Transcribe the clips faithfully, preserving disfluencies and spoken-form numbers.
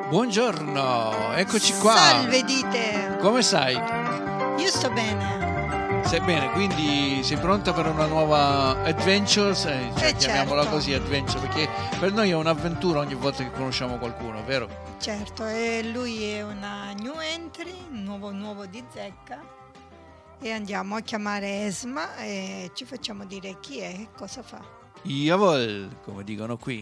Buongiorno, eccoci qua. Salve dite. Come stai? Io sto bene. Sei bene, quindi sei pronta per una nuova adventure? Cioè, Eh, chiamiamola certo. così, adventure, perché per noi è un'avventura ogni volta che conosciamo qualcuno, vero? Certo, e lui è una new entry, un nuovo nuovo di zecca. E andiamo a chiamare Esma e ci facciamo dire chi è e cosa fa. Jawohl, come dicono qui.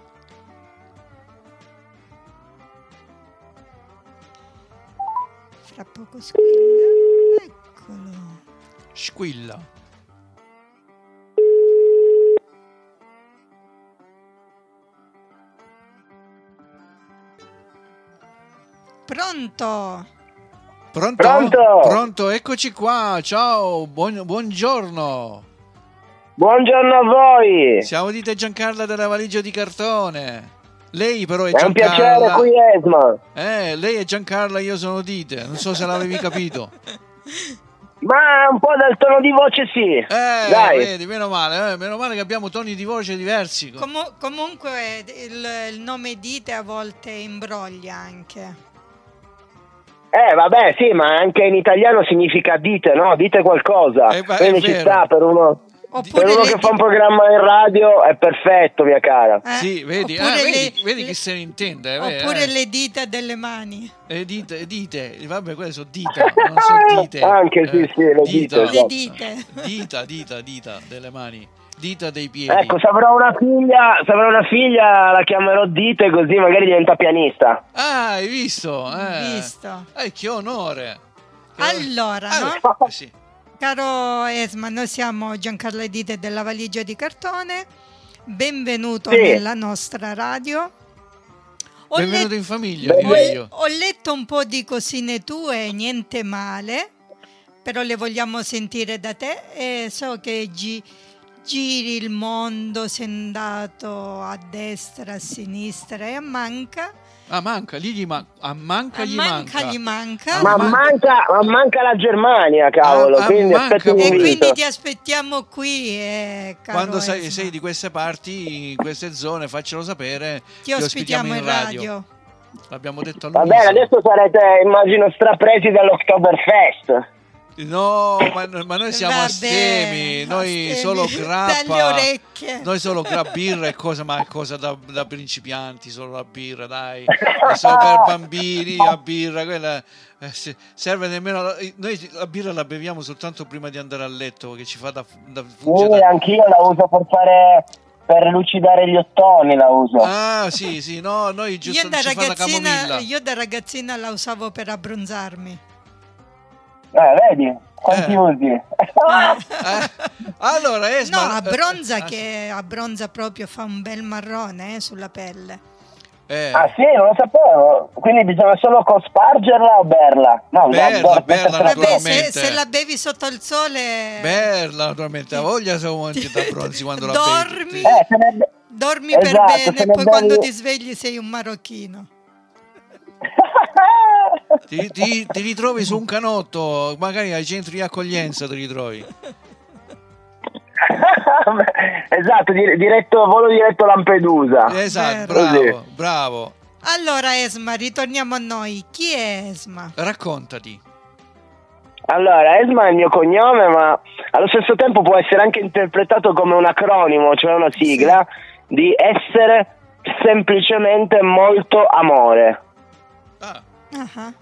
Fra poco squilla. Eccolo. Squilla. Pronto? Pronto? Pronto? Pronto, eccoci qua. Ciao, buon- buongiorno. Buongiorno a voi. Siamo di te Giancarla della valigia di cartone. Lei però è È un piacere, Giancarla. qui Esma. Eh, lei è Giancarla, io sono Dite. Non so se l'avevi capito. Ma un po' dal tono di voce sì. Eh, Dai. vedi, meno male, eh, meno male che abbiamo toni di voce diversi. Comu- comunque il, il nome Dite a volte imbroglia anche. Eh, vabbè, sì, ma anche in italiano significa dite, no? Dite qualcosa. Eh, ma è Quindi ci vero. sta per uno, Oppure per uno le che di- fa un programma in radio è perfetto, mia cara. eh, Sì, vedi, oppure ah, vedi, le- vedi le- chi se ne intende. eh, Oppure eh. le dita delle mani. Eh, dite, dite, vabbè, quelle sono dita, non so dite. Anche, sì, sì, le dita, dita, Le esatto. dite. dita, dita, dita delle mani, dita dei piedi. Ecco, se avrò una figlia, se avrò una figlia la chiamerò Dite, così magari diventa pianista. Ah, hai visto? Eh. Visto. Eh, che onore. Che Allora, onore. no? Eh, sì. Caro Esma, noi siamo Giancarlo e Dite della valigia di cartone. Benvenuto Sì. nella nostra radio. Ho, Benvenuto let- in famiglia, ho- direi io. ho letto un po' di cosine tue, niente male, però le vogliamo sentire da te e so che gi- giri il mondo, sei andato a destra, a sinistra e a manca. Ah, manca, lì gli man- a manca A gli manca manca. gli manca. Ah, Ma man- manca, ma manca la Germania, cavolo, Ah, ah, quindi manca aspetta un pure. E invito. quindi ti aspettiamo qui, eh, caro Quando sei, Esma. sei di queste parti, in queste zone, faccelo sapere. Ti ospitiamo in radio. L'abbiamo detto Va bene, all'unisono. adesso sarete, immagino, strapresi dall'Oktoberfest. No, ma, ma noi siamo Vabbè, astemi, noi astemi, solo grappa, dalle orecchie. noi solo gra birra e cosa, ma è cosa da, da principianti, solo la birra, dai, è solo per bambini, la birra, quella eh, se- serve nemmeno, la, noi la birra la beviamo soltanto prima di andare a letto, che ci fa da, da fugge Sì, da- anch'io la uso per fare, per lucidare gli ottoni la uso. Ah, sì, sì, no, noi giusto Io da, ci fa la ragazzina, camomilla. io da ragazzina la usavo per abbronzarmi. Eh, vedi? Quanti Eh. usi? Eh, allora, No, Esma, abbronza eh, che abbronza proprio, fa un bel marrone eh, sulla pelle. eh, Ah sì, non lo sapevo. Quindi bisogna solo cospargerla o berla? No, Berla, no, berla, per- per- Vabbè, se, naturalmente. se la bevi sotto il sole, Berla, naturalmente, ha voglia se aumenti da bronzi quando la Dormi. bevi. Eh, se ne... dormi Esatto, per se bene e ne poi bevi- quando ti svegli sei un marocchino. Ti, ti- ti ritrovi su un canotto, magari ai centri di accoglienza ti ritrovi. Esatto, di- diretto, volo diretto Lampedusa. Esatto, Vero. bravo, bravo. Allora Esma, ritorniamo a noi. Chi è Esma? Raccontati. Allora, Esma è il mio cognome, ma allo stesso tempo può essere anche interpretato come un acronimo, cioè una sigla di essere semplicemente molto amore. Ah, Ah,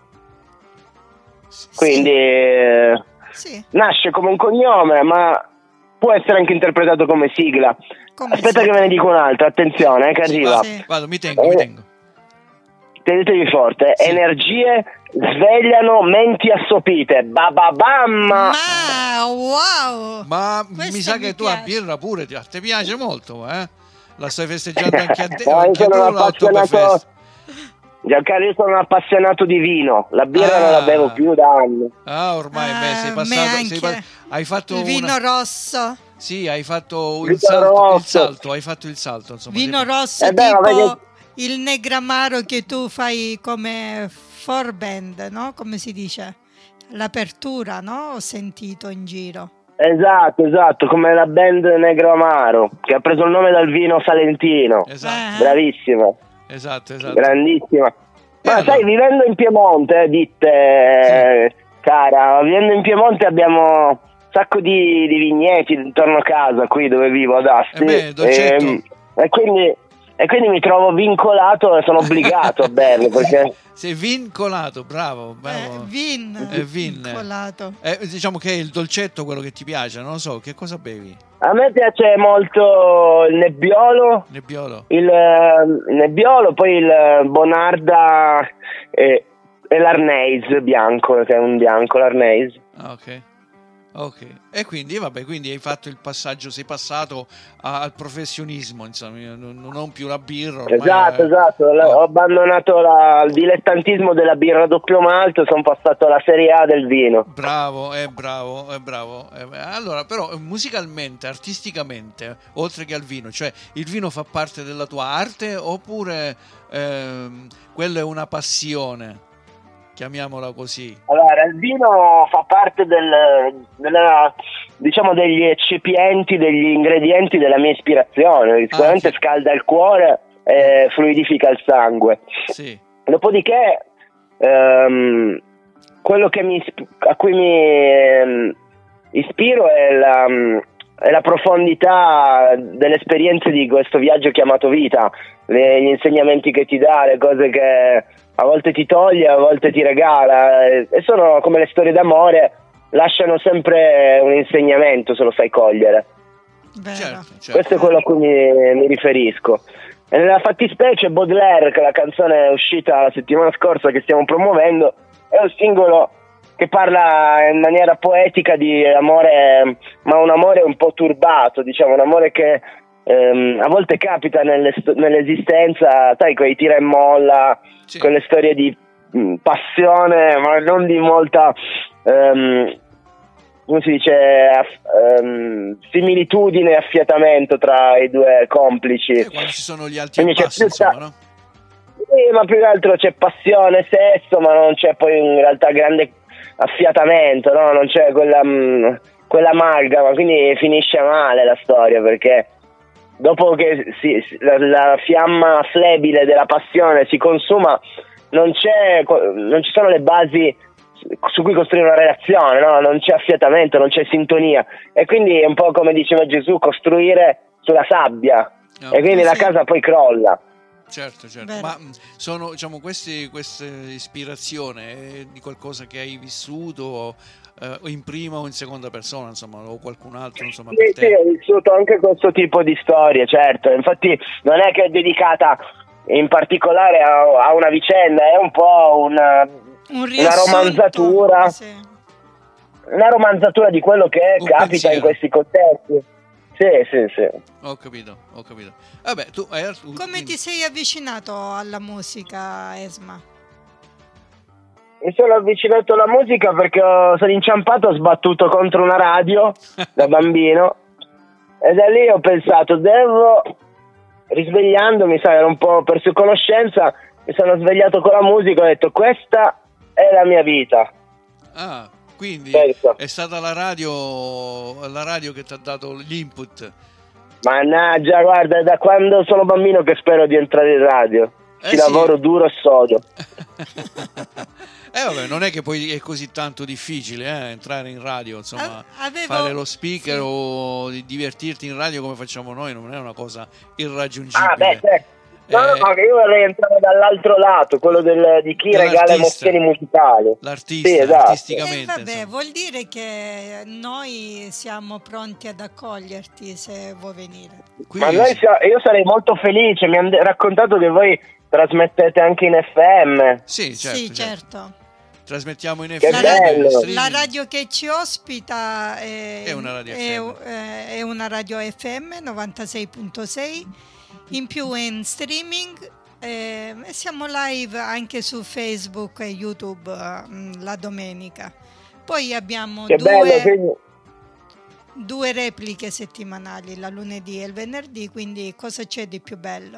Quindi eh, sì, nasce come un cognome, ma può essere anche interpretato come sigla. come Aspetta sì. che ve ne dico un'altra, attenzione, eh, che arriva. Sì. vado, mi tengo, mi tengo. Tenetevi forte. Sì. Energie svegliano menti assopite. Bababam! Ma wow! Ma Questa mi sa mi che tu a piace. birra pure ti, ti piace molto, eh? La stai festeggiando anche a te, No, io anche a sono tu un appassionato- l'Oktoberfest. Giancarlo, io sono un appassionato di vino. La birra Ah. non la bevo più da anni. Ah, ormai, Ah, beh, sei me passato, anche. sei pa- hai fatto Il vino una... rosso, Sì, hai fatto Vino il salto, il rosso. salto, hai fatto il salto, insomma. vino sei- rosso Eh beh, ma tipo vedi- il negramaro che tu fai come forband, no? Come si dice? L'apertura, no? Ho sentito in giro. Esatto, esatto, come la band Negro Amaro, che ha preso il nome dal vino salentino. Esatto. Eh. Bravissima. Esatto, esatto. Grandissima. Ma allora. sai, vivendo in Piemonte, dite, sì. cara, vivendo in Piemonte abbiamo un sacco di, di vigneti intorno a casa, qui dove vivo ad Asti. Eh beh, dolcetto. E, e quindi... E quindi mi trovo vincolato e sono obbligato a berlo perché... Sei vincolato, bravo, bravo. Eh, vin, eh, vin. vincolato. Eh, diciamo che è il dolcetto quello che ti piace, non lo so, che cosa bevi? A me piace molto il Nebbiolo, Nebbiolo. il, uh, il Nebbiolo, poi il Bonarda e, e l'Arneis bianco, che è un bianco, l'Arneis. Ah, ok. Ok, e quindi vabbè, quindi hai fatto il passaggio, sei passato a, al professionismo, insomma, non, non più la birra. Ormai esatto, è... esatto, oh. Ho abbandonato la, il dilettantismo della birra doppio malto, sono passato alla Serie A del vino. Bravo, è bravo, è bravo. Eh, allora, però musicalmente, artisticamente, oltre che al vino, cioè il vino fa parte della tua arte oppure ehm, quello è una passione? Chiamiamola così. Allora, il vino fa parte del, della, diciamo, degli eccipienti, degli ingredienti della mia ispirazione. Sicuramente ah, sì. Scalda il cuore e fluidifica il sangue. Sì. Dopodiché, ehm, quello che mi, a cui mi ehm, ispiro è la, è la profondità delle esperienze di questo viaggio chiamato vita, le, gli insegnamenti che ti dà, le cose che a volte ti toglie, a volte ti regala, e sono come le storie d'amore, lasciano sempre un insegnamento se lo sai cogliere. Certo, certo. Questo è quello a cui mi, mi riferisco. E nella fattispecie Baudelaire, che è la canzone uscita la settimana scorsa che stiamo promuovendo, è un singolo che parla in maniera poetica di amore, ma un amore un po' turbato, diciamo, un amore che ehm, a volte capita nelle, nell'esistenza, sai, quei tira e molla, sì. Quelle storie di mh, passione, ma non di molta, ehm, come si dice, aff- ehm, similitudine e affiatamento tra i due complici. E quando ci sono gli alti e bassi, insomma, no? Sì, ma più che altro c'è passione, sesso, ma non c'è poi in realtà grande affiatamento, no? Non c'è quella, mh, quella amalgama, quindi finisce male la storia, perché dopo che si, la, la fiamma flebile della passione si consuma, non c'è, non ci sono le basi su cui costruire una relazione, no? Non c'è affiatamento, non c'è sintonia, e quindi è un po' come diceva Gesù, costruire sulla sabbia, no, e quindi sì. La casa poi crolla. Certo, certo. Bene. Ma sono, diciamo, queste, queste ispirazione di qualcosa che hai vissuto o, eh, in prima o in seconda persona, insomma, o qualcun altro, insomma, sì, per te? Sì, ho vissuto anche questo tipo di storie, certo. Infatti non è che è dedicata in particolare a, a una vicenda, è un po' una, un una romanzatura, sì. Una romanzatura di quello che un capita pensiero. In questi contesti. Sì, sì, sì. Ho capito, ho capito. Vabbè, tu hai... Come ti sei avvicinato alla musica, Esma? Mi sono avvicinato alla musica perché sono inciampato, ho sbattuto contro una radio da bambino e da lì ho pensato, devo, risvegliandomi, sai, ero un po' perso conoscenza, mi sono svegliato con la musica e ho detto questa è la mia vita. Ah, quindi certo. È stata la radio, la radio che ti ha dato l'input. Mannaggia, guarda, è da quando sono bambino che spero di entrare in radio. Ci eh lavoro sì. duro e sodo. Eh vabbè, non è che poi è così tanto difficile eh, entrare in radio, insomma, Avevo... fare lo speaker sì. o divertirti in radio come facciamo noi non è una cosa irraggiungibile. Ah, beh, certo. No, eh, no, io vorrei entrare dall'altro lato, quello del, di chi regala emozioni musicali. L'artista, sì, esatto. artisticamente. Eh, vabbè, vuol dire che noi siamo pronti ad accoglierti se vuoi venire. Qui Ma noi siamo, io sarei molto felice, mi hanno raccontato che voi trasmettete anche in F M. Sì, certo. Sì, certo. certo. Trasmettiamo in F M. M. La radio, la radio che ci ospita è, è una radio è, F M. È una radio F M novantasei virgola sei, in più è in streaming eh, e siamo live anche su Facebook e YouTube uh, la domenica. Poi abbiamo che due, bello, quindi... due repliche settimanali, la lunedì e il venerdì, quindi cosa c'è di più bello?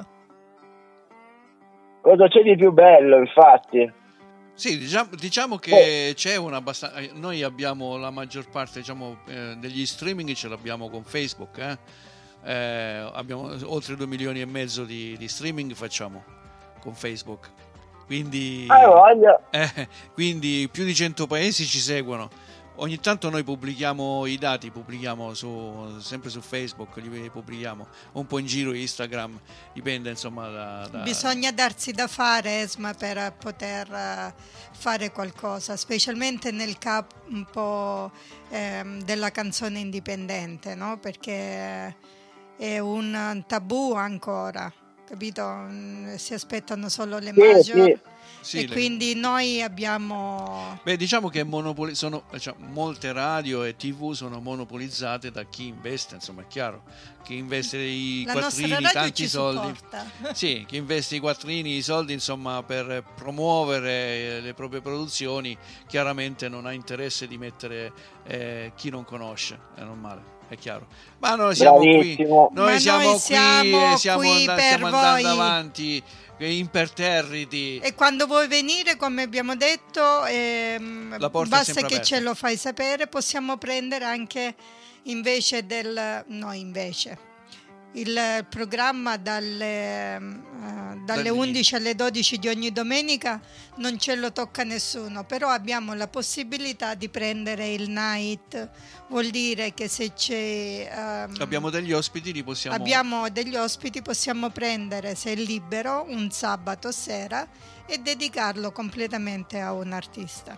Cosa c'è di più bello, infatti? Sì, diciamo, diciamo che oh. c'è una abbastanza. Noi abbiamo la maggior parte, diciamo, eh, degli streaming ce l'abbiamo con Facebook, eh? Eh, abbiamo oltre due milioni e mezzo di, di streaming facciamo con Facebook. Quindi, ah, voglio. Eh, quindi più di cento paesi ci seguono. Ogni tanto noi pubblichiamo i dati, pubblichiamo su, sempre su Facebook, li pubblichiamo un po' in giro Instagram, dipende insomma da, da... Bisogna darsi da fare, Esma, per poter fare qualcosa, specialmente nel campo ehm, della canzone indipendente, no? Perché è un tabù ancora, capito? Si aspettano solo le major. Sì, sì. Sì, e le... quindi noi abbiamo... Beh, diciamo che monopoli... sono, cioè, molte radio e tv sono monopolizzate da chi investe, insomma, è chiaro. Chi investe i La quattrini, tanti soldi. Supporta. Sì, chi investe i quattrini, i soldi, insomma, per promuovere le proprie produzioni, chiaramente non ha interesse di mettere eh, chi non conosce, è normale. È chiaro, ma noi siamo Bravissimo. qui, noi Ma siamo noi qui, siamo e stiamo, qui and- per stiamo andando voi. avanti imperterriti. E quando vuoi venire, come abbiamo detto, ehm, La porta è basta sempre che aperta. ce lo fai sapere. Possiamo prendere anche invece del no invece il programma dalle, eh, dalle Dalle undici alle dodici di ogni domenica non ce lo tocca nessuno, però abbiamo la possibilità di prendere il night, vuol dire che se c'è ehm, Abbiamo degli ospiti, li possiamo... abbiamo degli ospiti, possiamo prendere, se è libero, un sabato sera e dedicarlo completamente a un artista.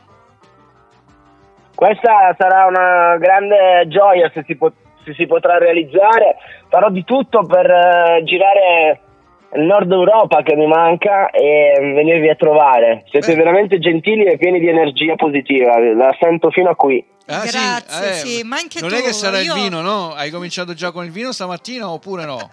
Questa sarà una grande gioia se si, pot- se si potrà realizzare. Farò di tutto per uh, girare il Nord Europa che mi manca e venirvi a trovare. Siete Beh. veramente gentili e pieni di energia positiva, la sento fino a qui. Ah, sì? Grazie, Eh, sì, ma anche non tu, è che sarà io- il vino, no? Hai cominciato già con il vino stamattina oppure no?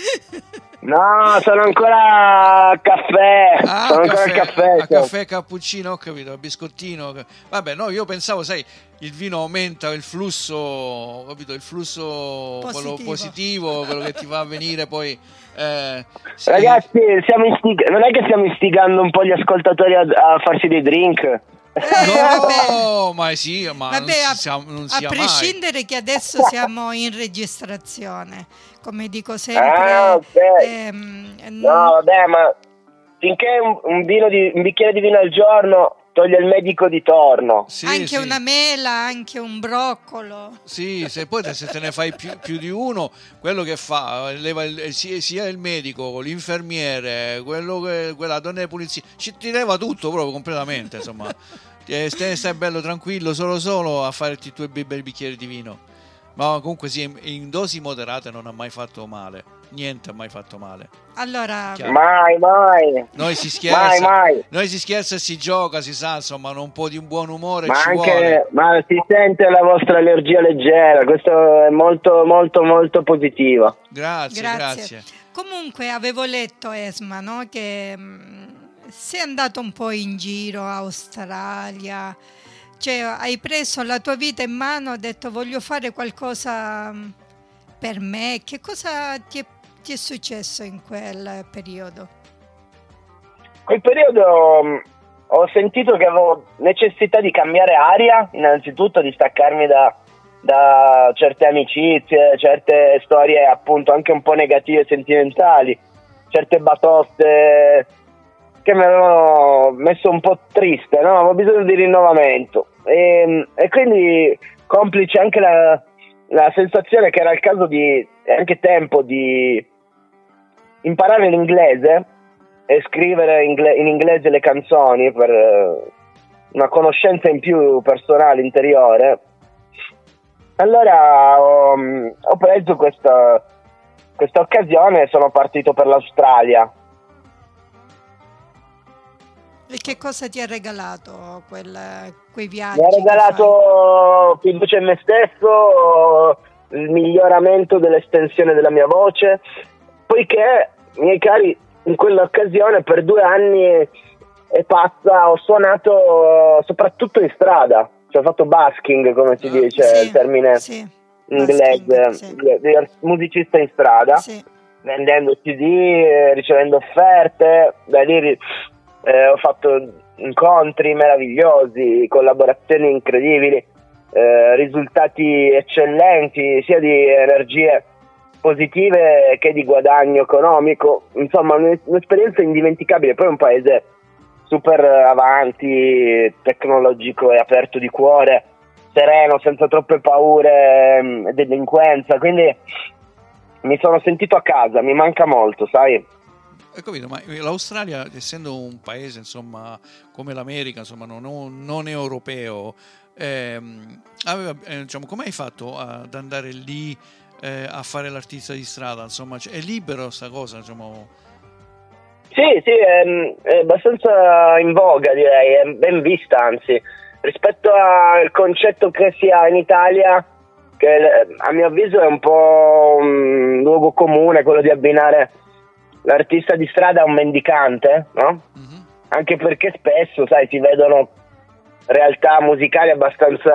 No, sono ancora a caffè, Ah, sono ancora caffè, al caffè. a caffè, cappuccino, ho capito, a biscottino. Vabbè, no, io pensavo, sai, il vino aumenta il flusso, ho capito, il flusso Positivo. quello positivo, quello che ti fa venire poi... Eh, sì. Ragazzi, stiamo istig- non è che stiamo istigando un po' gli ascoltatori a, a farsi dei drink? No, ma sì, ma Vabbè, non si, a, sia- non a sia mai. prescindere che adesso siamo in registrazione, come dico sempre, Ah, ok. ehm, No, vabbè, ma finché un, un vino di, un bicchiere di vino al giorno toglie il medico di torno. Sì, anche sì. una mela, anche un broccolo. Sì, se poi te- se te ne fai più, più di uno, quello che fa, leva il- sia, sia il medico, l'infermiere, quello che, quella donna di pulizia, ci ti leva tutto proprio completamente, insomma. Eh, Stai, stai bello tranquillo, solo solo a farti i tuoi bei bei bicchieri di vino. Ma comunque sì, in- in dosi moderate non ha mai fatto male, niente ha mai fatto male. Allora, Chiaro. Mai, mai. Noi si Mai, scherza, mai. noi si scherza e si gioca, si sa, insomma, un po' di un buon umore Ma ci anche, vuole. ma si sente la vostra energia leggera, questo è molto, molto, molto positivo. Grazie, grazie. grazie. Comunque avevo letto, Esma, no, che mh, sei andato un po' in giro, Australia, cioè hai preso la tua vita in mano, hai detto voglio fare qualcosa mh, per me. Che cosa ti è, ti è successo in quel periodo? Quel periodo mh, ho sentito che avevo necessità di cambiare aria, innanzitutto di staccarmi da, da certe amicizie, certe storie appunto anche un po' negative e sentimentali, certe batoste che mi avevano messo un po' triste, no? Avevo bisogno di rinnovamento e, e quindi complice anche la, la sensazione che era il caso di, e anche tempo di imparare l'inglese e scrivere ingle- in inglese le canzoni per eh, una conoscenza in più personale, interiore. Allora ho, ho preso questa, questa occasione e sono partito per l'Australia. E che cosa ti ha regalato quel, quei viaggi? Mi ha che fai? regalato fiducia in me stesso, il miglioramento dell'estensione della mia voce, poiché, miei cari, in quell'occasione per due anni e passa ho suonato soprattutto in strada, cioè ho fatto busking, come si Ah, dice Sì, il termine sì, inglese, busking, sì. di- di musicista in strada, Sì. vendendo C D, eh, ricevendo offerte. Da lì eh, ho fatto incontri meravigliosi, collaborazioni incredibili, eh, risultati eccellenti sia di energie positive che di guadagno economico, insomma un'esperienza indimenticabile. Poi è un paese super avanti, tecnologico e aperto di cuore, sereno, senza troppe paure e delinquenza, quindi mi sono sentito a casa, mi manca molto, sai? Ho capito, ma l'Australia, essendo un paese insomma come l'America, insomma non, non europeo, ehm, aveva, eh, diciamo, come hai fatto ad andare lì eh, a fare l'artista di strada? Insomma, cioè, è libero sta cosa, diciamo? Sì, sì, è, è abbastanza in voga, direi, è ben vista, anzi, rispetto al concetto che si ha in Italia, che a mio avviso è un po' un luogo comune, quello di abbinare l'artista di strada a un mendicante, no? Mm-hmm. Anche perché spesso, sai, si vedono realtà musicali abbastanza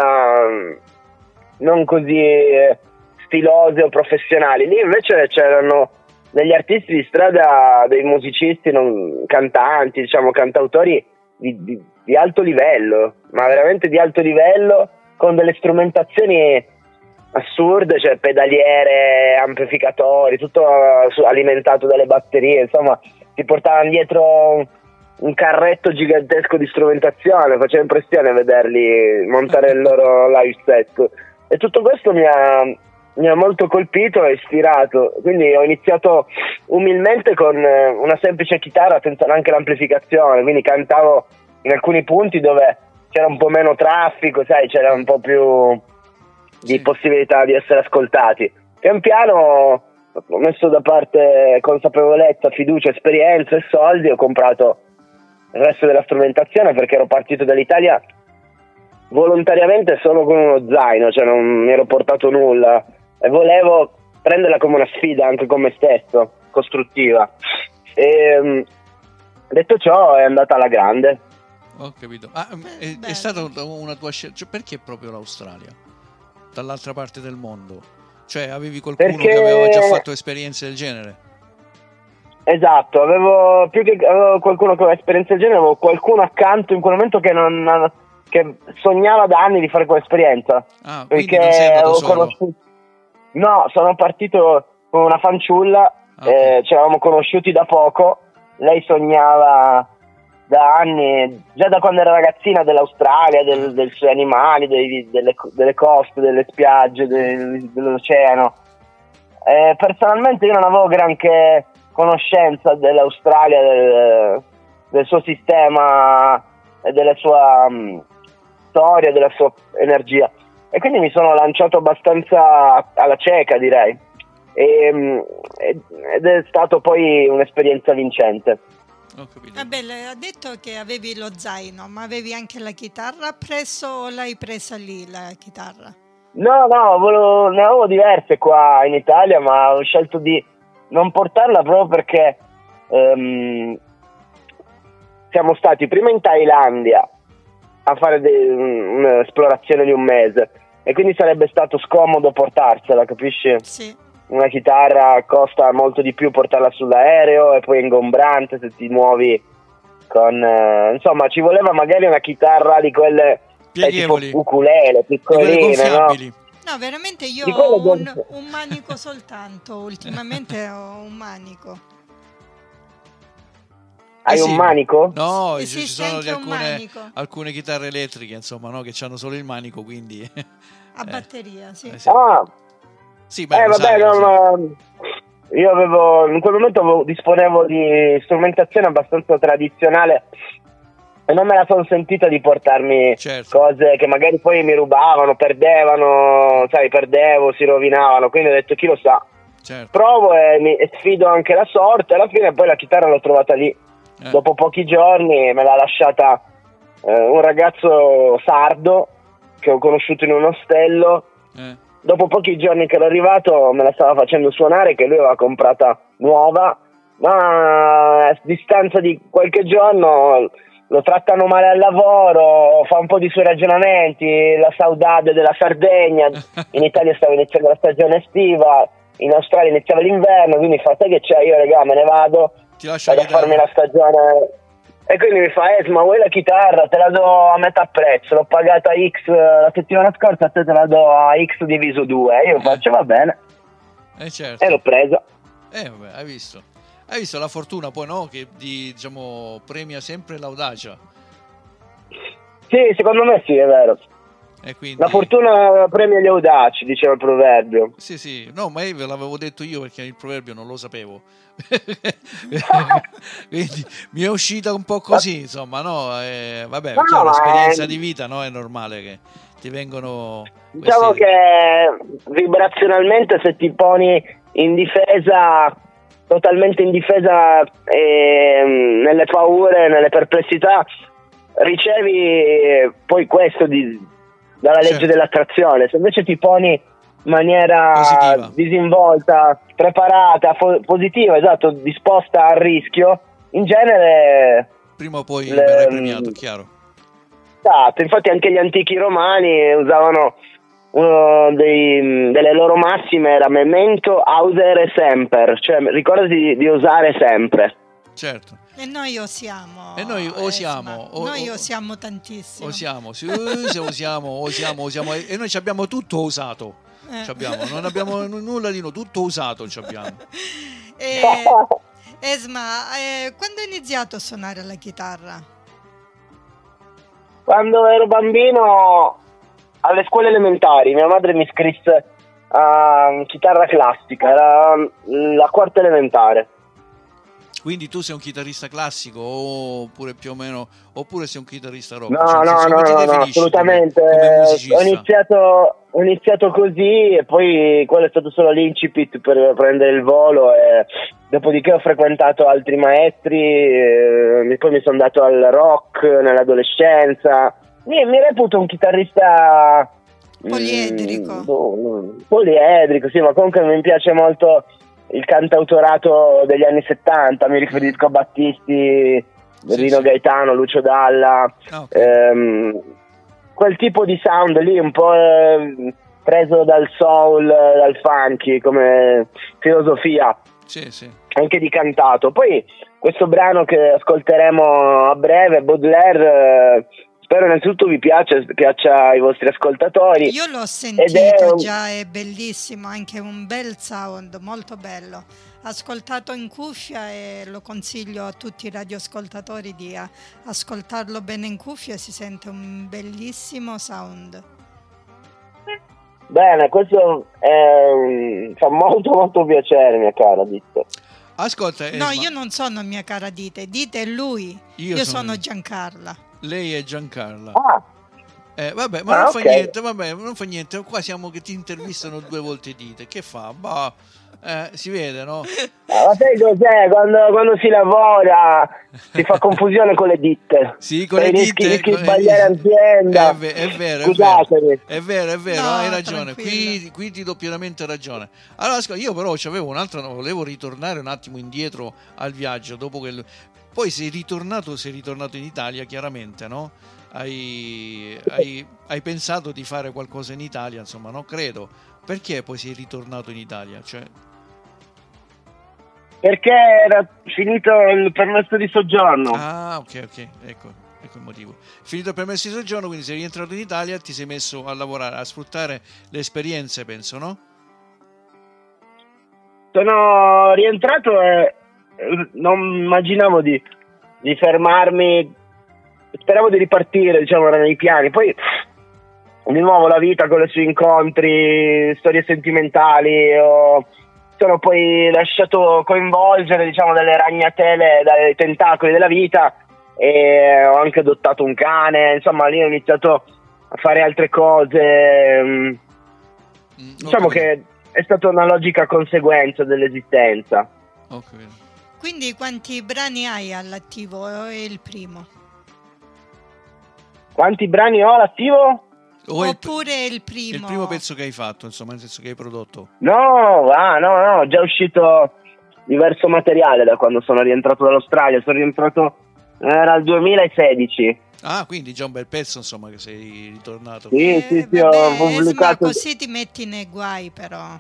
non così stilose o professionali. Lì invece c'erano degli artisti di strada, dei musicisti, non, cantanti, diciamo cantautori di, di, di alto livello, ma veramente di alto livello, con delle strumentazioni assurde, cioè pedaliere, amplificatori, tutto alimentato dalle batterie, insomma si portavano dietro un carretto gigantesco di strumentazione, faceva impressione vederli montare il loro live set, e tutto questo mi ha, mi ha molto colpito e ispirato, quindi ho iniziato umilmente con una semplice chitarra senza neanche l'amplificazione, quindi cantavo in alcuni punti dove c'era un po' meno traffico, sai, c'era un po' più di sì. possibilità di essere ascoltati. Pian piano ho messo da parte consapevolezza, fiducia, esperienza e soldi, ho comprato il resto della strumentazione perché ero partito dall'Italia volontariamente solo con uno zaino, cioè non mi ero portato nulla e volevo prenderla come una sfida anche con me stesso, costruttiva. E, detto ciò, è andata alla grande. Ho capito. Ah, è, è stata una tua scelta, cioè, perché proprio l'Australia? Dall'altra parte del mondo? Cioè avevi qualcuno perché... che aveva già fatto esperienze del genere? Esatto, avevo più che avevo qualcuno che aveva esperienze del genere, avevo qualcuno accanto in quel momento che non che sognava da anni di fare quell'esperienza. Ah, quindi non sei andato solo? Conosciuto... No, sono partito con una fanciulla, okay. eh, ci eravamo conosciuti da poco, lei sognava da anni, già da quando era ragazzina, dell'Australia, del, dei suoi animali, dei, delle, delle coste, delle spiagge, del, dell'oceano. Eh, personalmente io non avevo granché conoscenza dell'Australia, del, del suo sistema e della sua um, storia, della sua energia, e quindi mi sono lanciato abbastanza alla cieca, direi, e, um, ed è stato poi un'esperienza vincente. Ho capito. Vabbè, ha detto che avevi lo zaino, ma avevi anche la chitarra presso o l'hai presa lì la chitarra? No, no, volevo, ne avevo diverse qua in Italia, ma ho scelto di non portarla proprio perché um, siamo stati prima in Thailandia a fare de- un'esplorazione di un mese e quindi sarebbe stato scomodo portarsela, capisci? Sì. Una chitarra costa molto di più portarla sull'aereo e poi è ingombrante se ti muovi con eh, insomma ci voleva magari una chitarra di quelle eh, tipo ukulele, piccoline, no? No, veramente io ho un, un manico soltanto, ultimamente ho un manico. Hai eh sì, un manico? No, ci, ci sono di alcune, alcune chitarre elettriche, insomma, no, che hanno solo il manico, quindi a eh. batteria, sì. Eh, sì. Ah. Sì, beh, eh vabbè, sai, no, no. Io avevo in quel momento avevo, disponevo di strumentazione abbastanza tradizionale e non me la sono sentita di portarmi certo. cose che magari poi mi rubavano, perdevano, sai, perdevo, si rovinavano, quindi ho detto chi lo sa. Certo. Provo e, mi, e sfido anche la sorte. Alla fine poi la chitarra l'ho trovata lì. Eh. Dopo pochi giorni me l'ha lasciata eh, un ragazzo sardo che ho conosciuto in un ostello. Eh. Dopo pochi giorni che ero arrivato me la stava facendo suonare, che lui aveva comprata nuova, ma a distanza di qualche giorno lo trattano male al lavoro, fa un po' di suoi ragionamenti, la saudade della Sardegna, in Italia stava iniziando la stagione estiva, in Australia iniziava l'inverno, quindi fa sai che c'è, io regà me ne vado, ti lascio vado a farmi la stagione, e quindi mi fa Esma, vuoi la chitarra? Te la do a metà prezzo, l'ho pagata X la settimana scorsa, a te te la do a X diviso due, io faccio va bene, Eh, certo. E l'ho presa. Eh, vabbè, hai visto. Hai visto la fortuna poi, no? Che di, diciamo, premia sempre l'audacia. Sì, secondo me sì, è vero. E quindi... La fortuna premia gli audaci, diceva il proverbio. Sì, sì, no, ma io ve l'avevo detto io perché il proverbio non lo sapevo. Quindi mi è uscita un po' così, insomma, no? Eh, vabbè, No, chiaro, ma l'esperienza è- di vita, no? È normale che ti vengono Diciamo questi... che vibrazionalmente se ti poni in difesa, totalmente in difesa, ehm, nelle paure, nelle perplessità, ricevi poi questo di, dalla legge Certo. dell'attrazione. Se invece ti poni in maniera Positiva. disinvolta, preparata, fo- positiva, esatto, disposta al rischio, in genere... Prima o poi le- verrai premiato, chiaro. Esatto, infatti anche gli antichi romani usavano uno dei, delle loro massime era memento ausere semper, cioè ricordati di, di usare sempre. Certo. E noi osiamo. E noi osiamo, Esma. o- noi o- osiamo tantissimo. Osiamo, sì, se osiamo, osiamo, osiamo, e noi ci abbiamo tutto usato. Eh. Ci abbiamo, non abbiamo n- nulla di no, tutto usato ci abbiamo. E, Esma, eh, quando hai iniziato a suonare la chitarra? Quando ero bambino alle scuole elementari mia madre mi iscrisse a chitarra classica, era la quarta elementare. Quindi tu sei un chitarrista classico oppure più o meno, oppure sei un chitarrista rock? No, Cioè, nel no, senso, no, come ti no, no, definisci assolutamente. come, come Ho musicista? iniziato, ho iniziato così e poi quello è stato solo l'incipit per prendere il volo e dopodiché ho frequentato altri maestri, e poi mi sono dato al rock nell'adolescenza. Mi, mi reputo un chitarrista Poliedrico. mm, boh, poliedrico, sì, ma comunque mi piace molto il cantautorato degli anni settanta, mi riferisco a Battisti, Sì, Rino sì. Gaetano, Lucio Dalla, Ah, ok. ehm, quel tipo di sound lì un po' eh, preso dal soul, eh, dal funky come filosofia Sì, sì. anche di cantato. Poi questo brano che ascolteremo a breve, Baudelaire, eh, spero innanzitutto vi piace, piaccia ai vostri ascoltatori. Io l'ho Ed è sentito un- già, è bellissimo, anche un bel sound, molto bello. Ascoltato in cuffia e lo consiglio a tutti i radioascoltatori di a- ascoltarlo bene in cuffia, si sente un bellissimo sound. Bene, questo è, um, fa molto molto piacere, mia cara, dite. Ascolta, No, Esma, io non sono mia cara Dite, Dite è lui, Io io, sono- sono Giancarla. lei è Giancarla. Ah, Eh, vabbè, ma Ah, non ok. fa niente, vabbè, non fa niente. Qua siamo che ti intervistano due volte dite. Che fa? Bah, eh, si vede, no? ma sai cos'è? Quando, quando si lavora si fa confusione con le ditte. Sì, con le Rischi- ditte. rischi di con le sbagliare ditte. azienda. È, ve- è vero, è Scusatemi. vero. È vero, è vero, No, hai ragione. Qui, tranquillo. qui ti do pienamente ragione. Allora, ascolta, io però avevo un'altra, volevo ritornare un attimo indietro al viaggio. Dopo che poi sei ritornato, sei ritornato in Italia, chiaramente, no? Hai, hai, hai pensato di fare qualcosa in Italia, insomma, no? Credo. Perché poi sei ritornato in Italia? Cioè, Perché era finito il permesso di soggiorno. ah, ok, ok, ecco, ecco il motivo. Finito il permesso di soggiorno, quindi sei rientrato in Italia e ti sei messo a lavorare, a sfruttare le esperienze, penso, no? Sono rientrato e eh, non immaginavo di, di fermarmi. Speravo di ripartire, diciamo, era nei piani. Poi di nuovo la vita con i suoi incontri, storie sentimentali, ho, sono poi lasciato coinvolgere, diciamo, dalle ragnatele, dai tentacoli della vita e ho anche adottato un cane, insomma lì ho iniziato a fare altre cose. mm, Mm, ho Diciamo capito, che è stata una logica conseguenza dell'esistenza. ho capito. Quindi quanti brani hai all'attivo? O è il primo? Quanti brani ho all'attivo? O il, Oppure il primo? il primo pezzo che hai fatto, insomma, nel senso che hai prodotto. No, ah, no, no, ho già uscito diverso materiale da quando sono rientrato dall'Australia. Sono rientrato, era il duemilasedici. Ah, quindi già un bel pezzo, insomma, che sei ritornato. Sì, Eh, sì, sì, vabbè, ho Esma, pubblicato. così ti metti nei guai però.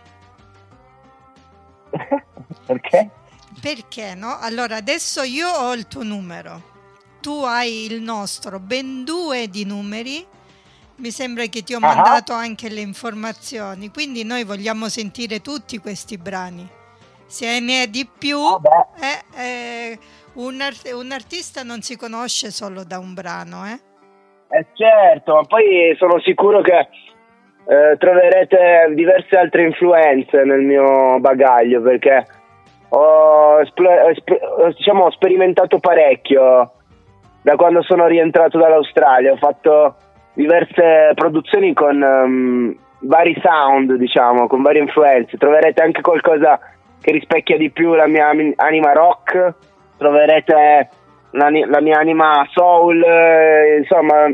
Perché? Perché no? Allora adesso io ho il tuo numero, tu hai il nostro, ben due di numeri Mi sembra che ti ho Ah. mandato anche le informazioni, quindi noi vogliamo sentire tutti questi brani. Se ne è di più, Vabbè. eh, eh, un, art- un artista non si conosce solo da un brano, eh? Eh certo, ma poi sono sicuro che eh, troverete diverse altre influenze nel mio bagaglio, perché ho, espl- ho esp- ho, diciamo, ho sperimentato parecchio da quando sono rientrato dall'Australia. Ho fatto diverse produzioni con um, vari sound, diciamo, con varie influenze. Troverete anche qualcosa che rispecchia di più la mia anima rock, troverete la, la mia anima soul, eh, insomma,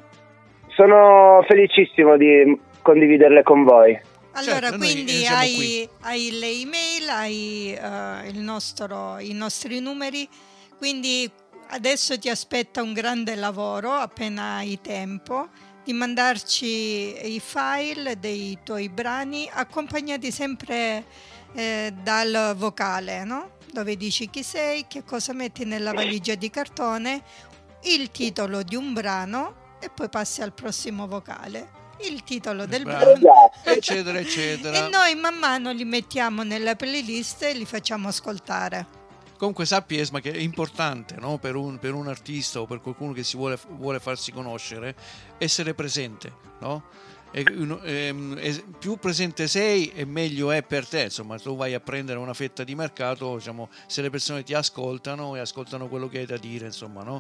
sono felicissimo di condividerle con voi. Allora, Certo, noi quindi siamo hai, qui. hai le email, hai eh, il nostro, i nostri numeri, quindi adesso ti aspetta un grande lavoro, appena hai tempo, di mandarci i file dei tuoi brani, accompagnati sempre eh, dal vocale, no? Dove dici chi sei, che cosa metti nella valigia di cartone, il titolo di un brano e poi passi al prossimo vocale. Il titolo del Bravo. brano, Eccetera, eccetera. e noi man mano li mettiamo nella playlist e li facciamo ascoltare. Comunque sappi, Esma, che è importante, no? per, un, per un artista o per qualcuno che si vuole, vuole farsi conoscere, essere presente, no? E, ehm, e più presente sei e meglio è per te. Insomma, tu vai a prendere una fetta di mercato, diciamo, se le persone ti ascoltano e ascoltano quello che hai da dire, insomma, no?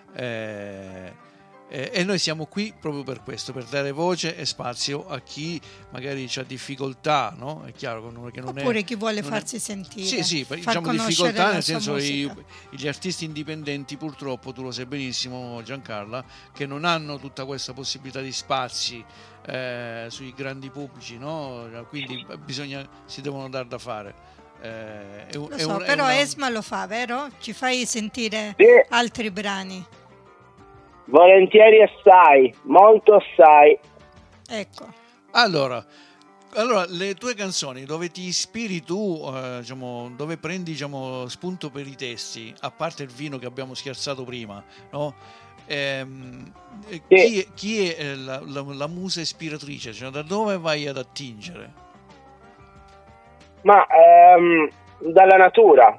Eh, Eh, e noi siamo qui proprio per questo, per dare voce e spazio a chi magari ha difficoltà, no? È chiaro che non Oppure è, chi vuole non farsi è, sentire, sì, sì, far diciamo conoscere difficoltà la nel sua senso i, musica. gli artisti indipendenti purtroppo, tu lo sai benissimo Giancarla, che non hanno tutta questa possibilità di spazi eh, sui grandi pubblici, no? Quindi bisogna, si devono dar da fare. Eh, è, Lo è so, un, però è una... Esma lo fa, vero? Ci fai sentire Sì. altri brani. Volentieri assai, molto assai. Ecco. Allora, allora, le tue canzoni, dove ti ispiri tu, eh, diciamo, dove prendi diciamo, spunto per i testi, a parte il vino che abbiamo scherzato prima, no? Ehm, Sì. chi, chi è la, la, la musa ispiratrice? Cioè, da dove vai ad attingere? Ma ehm, dalla natura.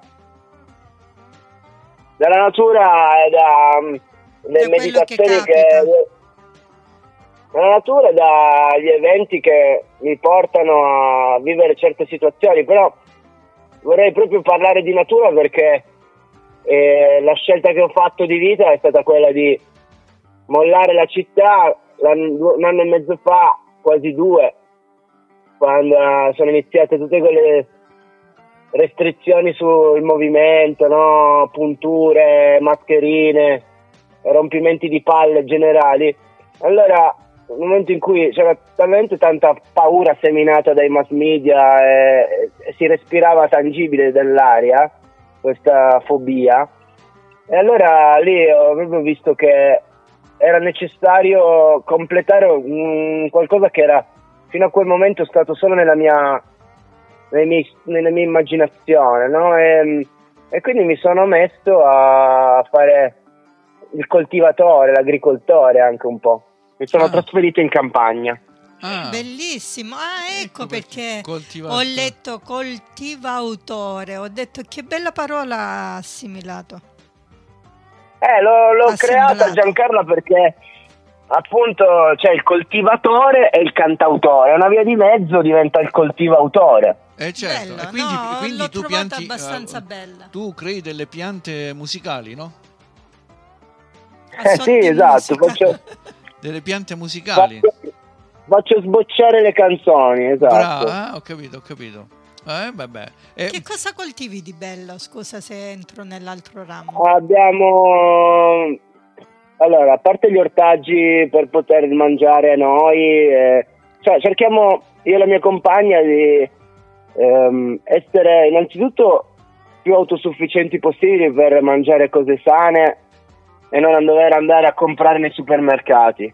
Dalla natura e da... le Da quello che meditazioni che, capita. la natura, dagli eventi che mi portano a vivere certe situazioni. Però vorrei proprio parlare di natura perché eh, la scelta che ho fatto di vita è stata quella di mollare la città un anno e mezzo fa, quasi due, quando sono iniziate tutte quelle restrizioni sul movimento, no? Punture, mascherine, rompimenti di palle generali. Allora, nel momento in cui c'era talmente tanta paura seminata dai mass media e, e si respirava tangibile dell'aria questa fobia, e allora lì ho proprio visto che era necessario completare un, qualcosa che era fino a quel momento stato solo nella mia nella mia, nella mia immaginazione, no? E, e quindi mi sono messo a fare il coltivatore, l'agricoltore anche un po'. Mi sono Ah. trasferito in campagna. Ah, Bellissimo. Ah, ecco, ecco perché perché coltivatore. ho letto coltivautore, ho detto che bella parola ha assimilato. Eh, l'ho, l'ho Assemblato. creata Giancarla perché appunto c'è il coltivatore e il cantautore, una via di mezzo diventa il coltivautore. Eh certo, Bello, e quindi, no, quindi l'ho tu trovata pianti, abbastanza eh, bella. tu crei delle piante musicali, no? A Eh suon sì, di esatto, musica. faccio, Delle piante musicali. faccio, faccio sbocciare le canzoni, esatto. Bravo, ah, ho capito, ho capito. Eh, vabbè. Eh, Che cosa coltivi di bello? Scusa se entro nell'altro ramo. Abbiamo, allora, a parte gli ortaggi per poter mangiare noi, eh, cioè cerchiamo, io e la mia compagna, di ehm, essere innanzitutto più autosufficienti possibili per mangiare cose sane e non dover andare a comprare nei supermercati.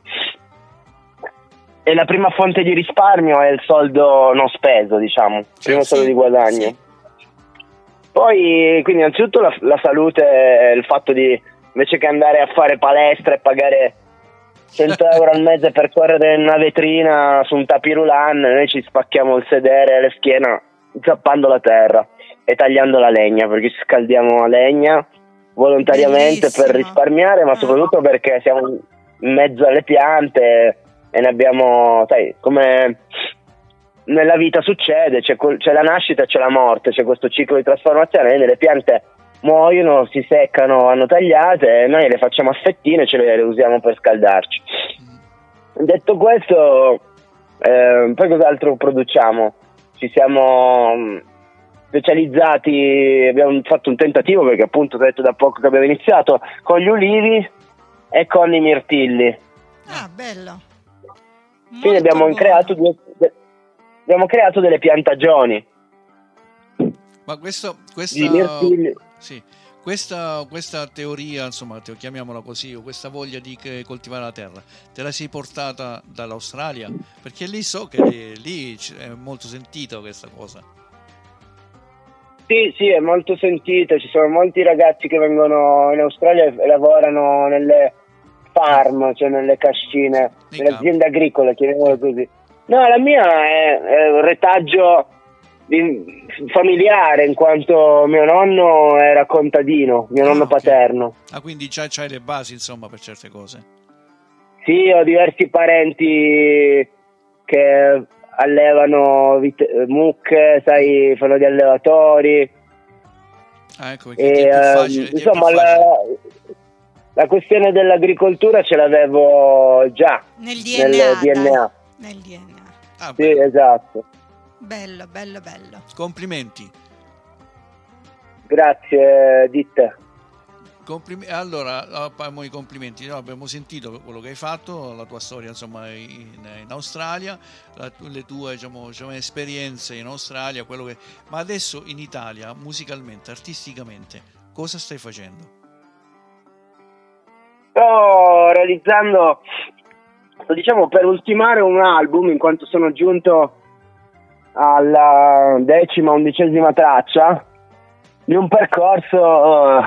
E la prima fonte di risparmio è il soldo non speso, diciamo, il primo Sì, soldo di guadagno. sì. Poi, quindi innanzitutto la, la salute, il fatto di, invece che andare a fare palestra e pagare cento euro al mese per correre in una vetrina su un tapirulan, noi ci spacchiamo il sedere e la schiena zappando la terra e tagliando la legna, perché ci scaldiamo la legna volontariamente. Bellissimo. Per risparmiare, ma soprattutto perché siamo in mezzo alle piante e ne abbiamo, sai, come nella vita succede, c'è, c'è la nascita e c'è la morte, c'è questo ciclo di trasformazione, le piante muoiono, si seccano, vanno tagliate e noi le facciamo a fettine e ce le, le usiamo per scaldarci. Detto questo, eh, poi cos'altro produciamo? Ci siamo specializzati, abbiamo fatto un tentativo, perché appunto ho detto da poco che abbiamo iniziato, con gli ulivi e con i mirtilli. Ah, bello. Quindi abbiamo creato, due, abbiamo creato delle piantagioni. Ma questo, questa, di mirtilli. Sì, questa, questa teoria, insomma, chiamiamola così, o questa voglia di coltivare la terra, te la sei portata dall'Australia? Perché lì so che lì, lì è molto sentita questa cosa. Sì, sì, è molto sentito. Ci sono molti ragazzi che vengono in Australia e lavorano nelle farm, cioè nelle cascine, nelle campi. Aziende agricole, chiamiamole così. No, la mia è, è un retaggio di, familiare, in quanto mio nonno era contadino, mio ah, nonno okay. paterno. Ah, quindi già c'hai le basi, insomma, per certe cose. Sì, ho diversi parenti che allevano vite- mucche, sai, fanno gli allevatori. Ah, ecco, perché e, è più facile, eh, insomma, più facile. La, la questione dell'agricoltura ce l'avevo già nel D N A. Nel D N A. Nel D N A. Ah, sì, esatto. Bello, bello, bello. Complimenti. Grazie, Ditte. Complim- allora, i complimenti. No, abbiamo sentito quello che hai fatto, la tua storia, insomma, in, in Australia, la, le tue, diciamo, diciamo, esperienze in Australia, quello che... Ma adesso in Italia, musicalmente, artisticamente, cosa stai facendo? Sto realizzando, diciamo, per ultimare un album, in quanto sono giunto alla decima, undicesima traccia di un percorso uh,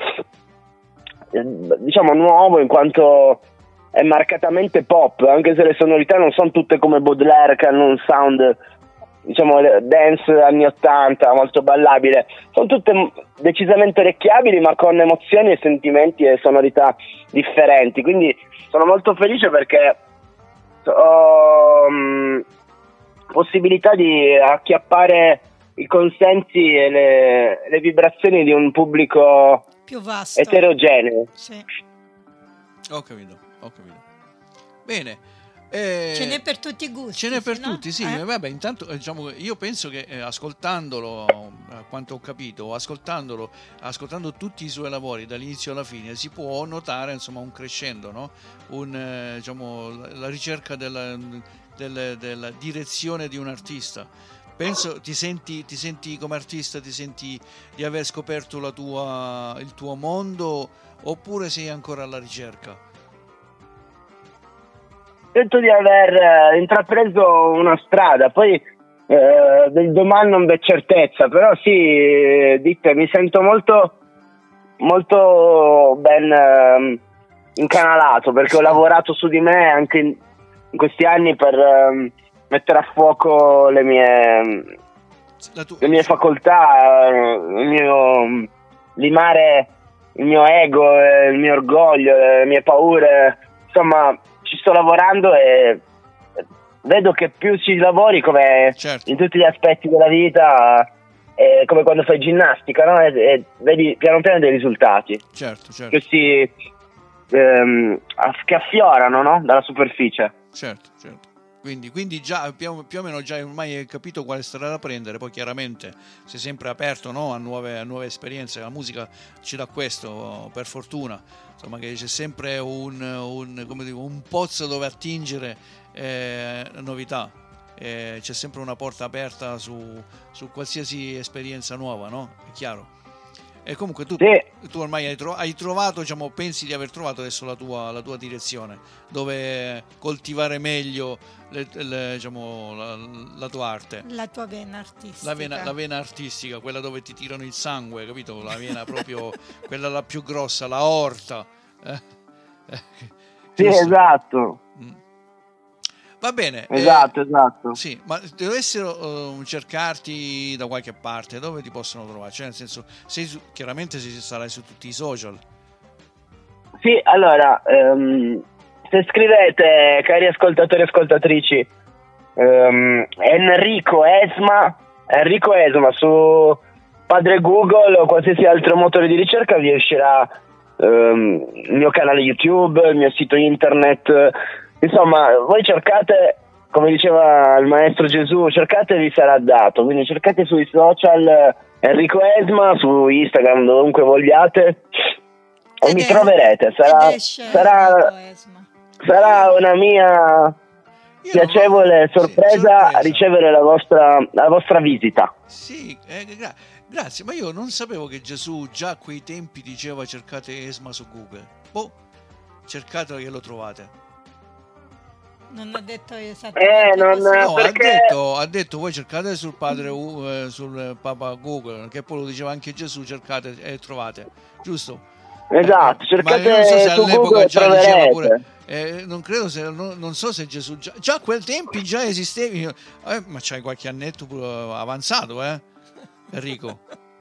diciamo nuovo, in quanto è marcatamente pop, anche se le sonorità non sono tutte come Baudelaire, che hanno un sound, diciamo, dance anni ottanta, molto ballabile. Sono tutte decisamente orecchiabili, ma con emozioni e sentimenti e sonorità differenti. Quindi sono molto felice perché ho um, possibilità di acchiappare i consensi e le, le vibrazioni di un pubblico più vasto, eterogeneo. Sì. Ho capito, ho capito. Bene. Eh, ce n'è per tutti i gusti. Ce n'è per no? tutti, sì. Eh? Vabbè, intanto, diciamo, io penso che eh, ascoltandolo, a quanto ho capito, ascoltandolo, ascoltando tutti i suoi lavori dall'inizio alla fine, si può notare, insomma, un crescendo, no? Un, eh, diciamo, la ricerca della, della, della direzione di un artista. Penso, ti senti, ti senti come artista, ti senti di aver scoperto la tua, il tuo mondo, oppure sei ancora alla ricerca? Sento di aver intrapreso una strada, poi eh, del domani non c'è certezza, però sì, dite, mi sento molto molto ben eh, incanalato, perché ho lavorato su di me anche in, in questi anni per eh, mettere a fuoco le mie tu- le mie facoltà, il mio limare il mio ego, il mio orgoglio, le mie paure, insomma. Ci sto lavorando e vedo che più ci lavori, come certo. in tutti gli aspetti della vita, è come quando fai ginnastica, no? E, e vedi piano piano dei risultati, certo, certo. che si ehm, che affiorano, no? Dalla superficie. Certo, certo. Quindi, quindi già più, più o meno già ormai hai capito quale strada da prendere. Poi chiaramente sei sempre aperto, no? a, nuove, a nuove esperienze. La musica ci dà questo, per fortuna, insomma, che c'è sempre un, un, come dico, un pozzo dove attingere eh, novità, eh, c'è sempre una porta aperta su, su qualsiasi esperienza nuova, no? È chiaro. E comunque tu, sì. tu ormai hai, tro- hai trovato, diciamo, pensi di aver trovato adesso la tua, la tua direzione, dove coltivare meglio le, le, diciamo, la, la tua arte, la tua vena artistica, la vena, la vena artistica, quella dove ti tirano il sangue, capito? La vena proprio quella la più grossa, la orta, eh? Sì, giusto? esatto. Mm. Va bene. Esatto, eh, esatto. Sì, ma dovessero uh, cercarti da qualche parte, dove ti possono trovare? Cioè, nel senso, sei su, chiaramente sarai su tutti i social. Sì, allora, um, se scrivete, cari ascoltatori e ascoltatrici, um, Enrico Esma, Enrico Esma su Padre Google o qualsiasi altro motore di ricerca, vi uscirà um, il mio canale YouTube, il mio sito internet. Insomma, voi cercate, come diceva il maestro Gesù, cercate e vi sarà dato. Quindi cercate sui social Enrico Esma, su Instagram, dovunque vogliate, e Ed mi è- troverete. Sarà, ed esce sarà, Enrico Esma. sarà una mia Io piacevole non- sì, sorpresa sorpresa. ricevere la vostra, la vostra visita. Sì, eh, gra- grazie, ma io non sapevo che Gesù già a quei tempi diceva cercate Esma su Google. Boh, cercatelo che lo trovate. Non ha detto esattamente Eh, non- così. No, perché- ha detto, ha detto voi cercate sul padre U- eh, sul Papa Google, che poi lo diceva anche Gesù, cercate e trovate, giusto? Esatto, Eh, cercate ma io non so se su all'epoca Google e già diceva troverete. pure, eh, non credo se, non, non so se Gesù già, già a quel tempi già esistevi, eh, ma c'hai qualche annetto pure avanzato, eh, Enrico?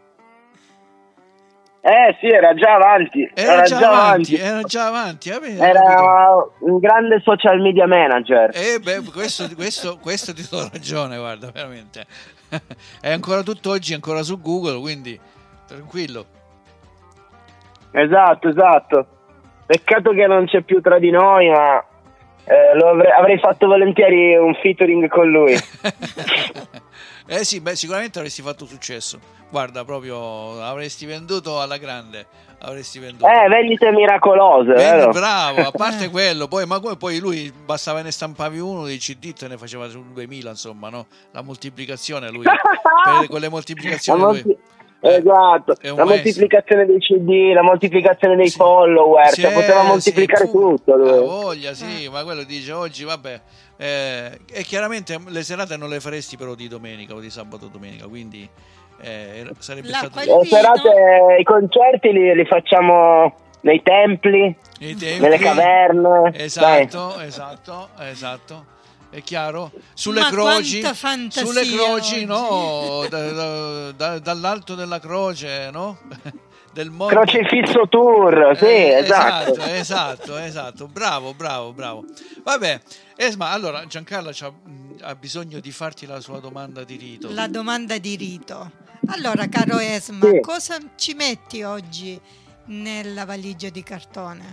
Eh sì, era già avanti. Era già avanti, era già avanti, eh, beh, capito? Era un grande social media manager. Eh beh, questo, questo, questo ti do ragione, guarda, veramente. È ancora tutt'oggi, ancora su Google, quindi tranquillo. Esatto, esatto. Peccato che non c'è più tra di noi, ma eh, lo avrei, avrei fatto volentieri un featuring con lui. Eh sì, beh, sicuramente avresti fatto successo. Guarda, proprio avresti venduto alla grande. Avresti venduto. Eh, vendite miracolose, Vendi- vero? bravo, a parte quello, poi, ma come poi lui bastava ne stampavi uno dei C D, te ne faceva su duemila, insomma, no? La moltiplicazione lui, per, con le moltiplicazioni La lui. molti- eh, esatto, è un la maestro. moltiplicazione dei C D, la moltiplicazione dei Sì. follower, Sì, cioè poteva sì, moltiplicare pu- tutto lui. ha voglia, sì, ma quello dice oggi, vabbè, eh, e chiaramente le serate non le faresti però di domenica o di sabato o domenica, quindi eh, sarebbe La stato qual- Le serate, i concerti li, li facciamo nei templi, nei tempi, nelle caverne. esatto, esatto, esatto. È chiaro? Sulle Ma croci, quanta fantasia sulle croci, oggi. no? Da- da- da- dall'alto della croce, no? Del monte. Crocefisso tour, sì, Eh, esatto. esatto, esatto, esatto. Bravo, bravo, bravo. Vabbè, Esma, allora Giancarlo c'ha, mh, ha bisogno di farti la sua domanda di rito. La domanda di rito. Allora, caro Esma, Sì. cosa ci metti oggi nella valigia di cartone?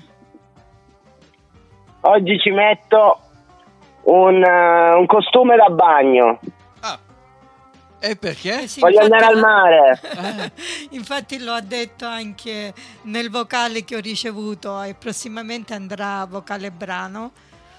Oggi ci metto un, eh, un costume da bagno. Ah, e perché? Eh sì, Voglio infatti andare al lo- mare. Infatti lo ha detto anche nel vocale che ho ricevuto e prossimamente andrà a vocale brano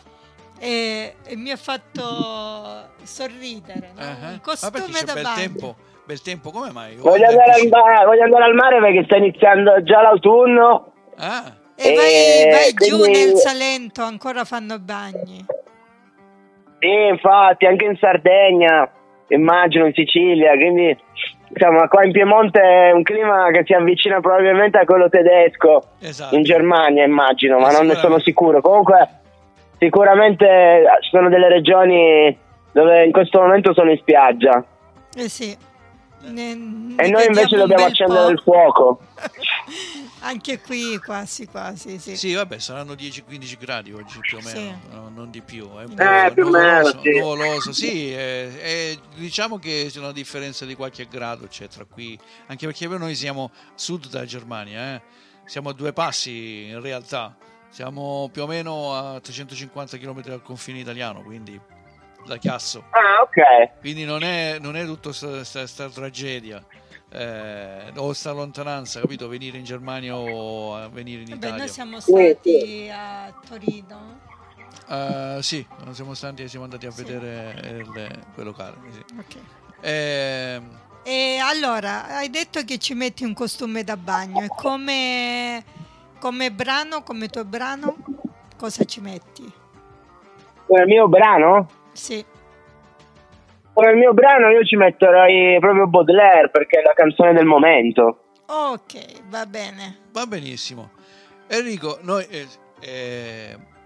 e, e mi ha fatto sorridere, no? Eh, eh. Un Vabbè, costume che c'è da bel bagno. tempo, bel tempo, come mai? Voglio Guarda, andare, al, eccoci. ba- voglio andare al mare perché sta iniziando già l'autunno. Ah, E vai, E vai giù quindi- nel Salento, ancora fanno bagni. Sì, infatti, anche in Sardegna, immagino, in Sicilia, quindi insomma qua in Piemonte è un clima che si avvicina probabilmente a quello tedesco, esatto. in Germania immagino, ma Eh, non ne sono sicuramente. sicuro. Comunque sicuramente ci sono delle regioni dove in questo momento sono in spiaggia Eh sì. Ne- e ne noi invece vediamo un dobbiamo bel accendere po'. il fuoco. Anche qui quasi quasi, sì. Sì, vabbè, saranno dieci quindici gradi oggi più o meno, Sì. no, non di più. È un Eh, po' più o meno, nuvoloso, sì. nuvoloso, sì, eh, eh, diciamo che c'è una differenza di qualche grado c'è tra qui, anche perché noi siamo a sud della Germania, eh. Siamo a due passi in realtà, siamo più o meno a trecentocinquanta chilometri dal confine italiano, quindi da Chiasso, Ah, ok. quindi non è, non è tutta questa tragedia. Eh, o sta lontananza, capito? Venire in Germania o a venire in Vabbè, Italia. noi siamo Sì, stati sì. a Torino. Uh, sì, siamo stati, siamo andati a Sì. vedere il, quel locale. Sì. Ok. Eh, E allora, hai detto che ci metti un costume da bagno e come, come brano, come tuo brano, cosa ci metti? Con il mio brano? Sì. Con il mio brano io ci metterei proprio Baudelaire perché è la canzone del momento. Ok, va bene. va benissimo. Enrico, noi eh, eh,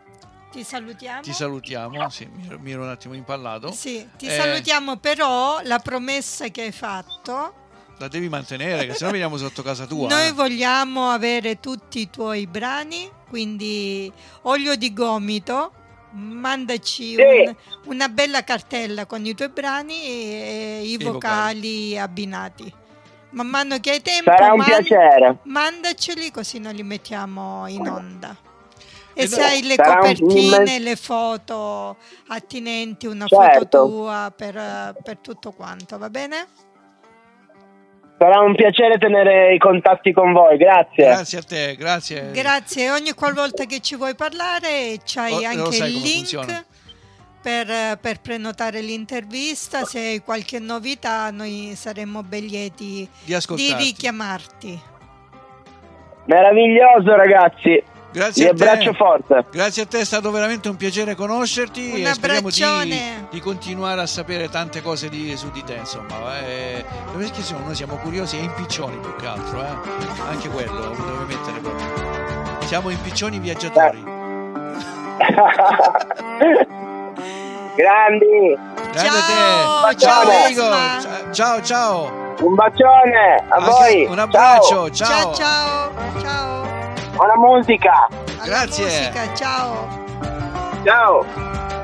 ti salutiamo. Ti salutiamo, sì, mi, mi ero un attimo impallato. Sì, ti Eh, salutiamo, però la promessa che hai fatto La devi mantenere, che sennò veniamo sotto casa tua. noi eh. vogliamo avere tutti i tuoi brani, quindi Olio di Gomito, mandaci Sì. un- una bella cartella con i tuoi brani e i I vocali abbinati. Man mano che hai tempo, Sarà un man- piacere. mandaceli così noi li mettiamo in onda. E E se noi- hai le Sarà un copertine, immens- le foto attinenti, una Certo. foto tua per, per tutto quanto, va bene? Sarà un piacere tenere i contatti con voi, grazie. Grazie a te, grazie. Grazie, ogni qualvolta che ci vuoi parlare c'hai Oh, lo anche sai il come link funziona. per, per prenotare l'intervista. Se hai qualche novità noi saremmo ben lieti Di di ascoltarti. richiamarti. Meraviglioso, ragazzi. Grazie Vi a te. abbraccio forte. Grazie a te, è stato veramente un piacere conoscerti Un e speriamo di, abbraccione. di continuare a sapere tante cose di- su di te, insomma. eh, perché se no noi siamo curiosi e impiccioni più che altro, eh. Anche quello lo devo mettere proprio. Siamo impiccioni viaggiatori. Grandi, Grande a Ciao, te. ciao, Ciao Igor. Esma. Ciao, ciao, ciao. un bacione a Anche voi. un abbraccio, Ciao ciao. ciao, ciao. Ciao. Buona musica. Alla Grazie. musica, ciao. Ciao.